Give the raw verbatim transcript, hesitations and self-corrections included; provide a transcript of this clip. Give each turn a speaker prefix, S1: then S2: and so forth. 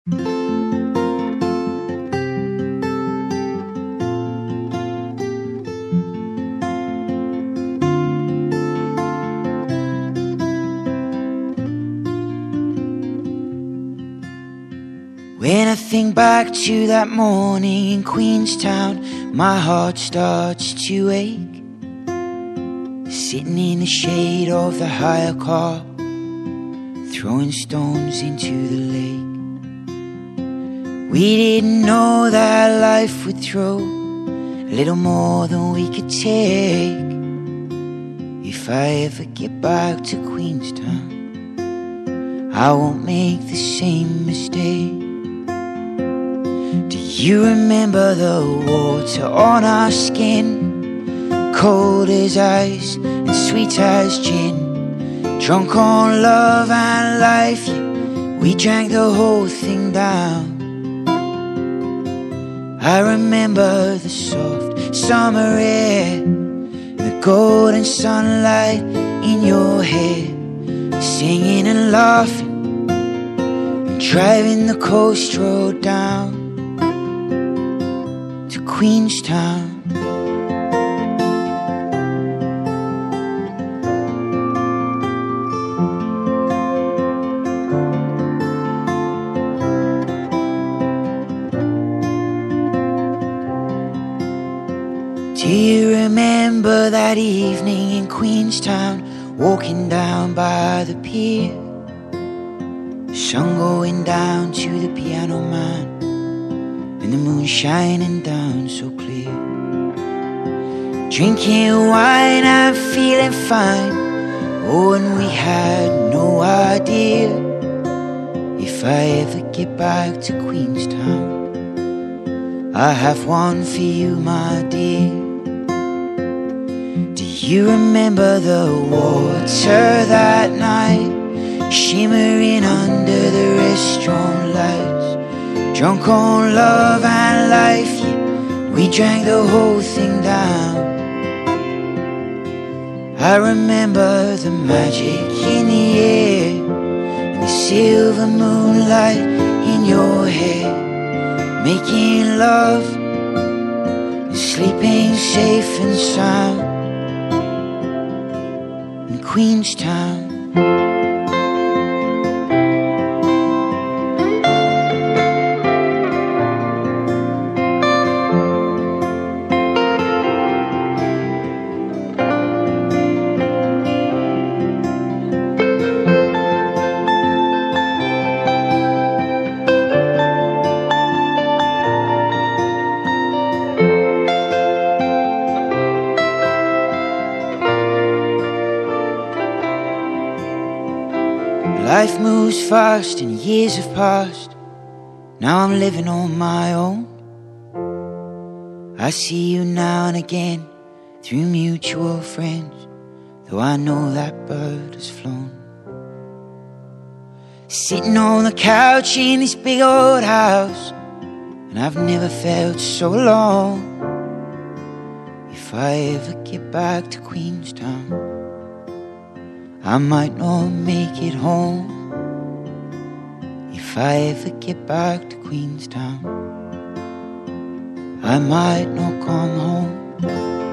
S1: When I think back to that morning in Queenstown, my heart starts to ache. Sitting in the shade of the hire car, throwing stones into the lake. We didn't know that life would throw a little more than we could take. If I ever get back to Queenstown, I won't make the same mistake. Do you remember the water on our skin? Cold as ice and sweet as gin. Drunk on love and life, yeah, we drank the whole thing down. I remember the soft summer air, the golden sunlight in your hair, singing and laughing and driving the coast road down to Queenstown. Do you remember that evening in Queenstown, walking down by the pier? Sun going down to the piano man, and the moon shining down so clear. Drinking wine and feeling fine. Oh, and we had no idea. If I ever get back to Queenstown, I have one for you, my dear. Do you remember the water that night, shimmering under the restaurant lights? Drunk on love and life, yeah, we drank the whole thing down. I remember the magic in the air, and the silver moonlight in your hair, making love and sleeping safe and sound in Queenstown. Life moves fast and years have passed. Now I'm living on my own. I see you now and again through mutual friends, though I know that bird has flown. Sitting on the couch in this big old house, and I've never felt so alone. If I ever get back to Queenstown, I might not make it home. If I ever get back to Queenstown, I might not come home.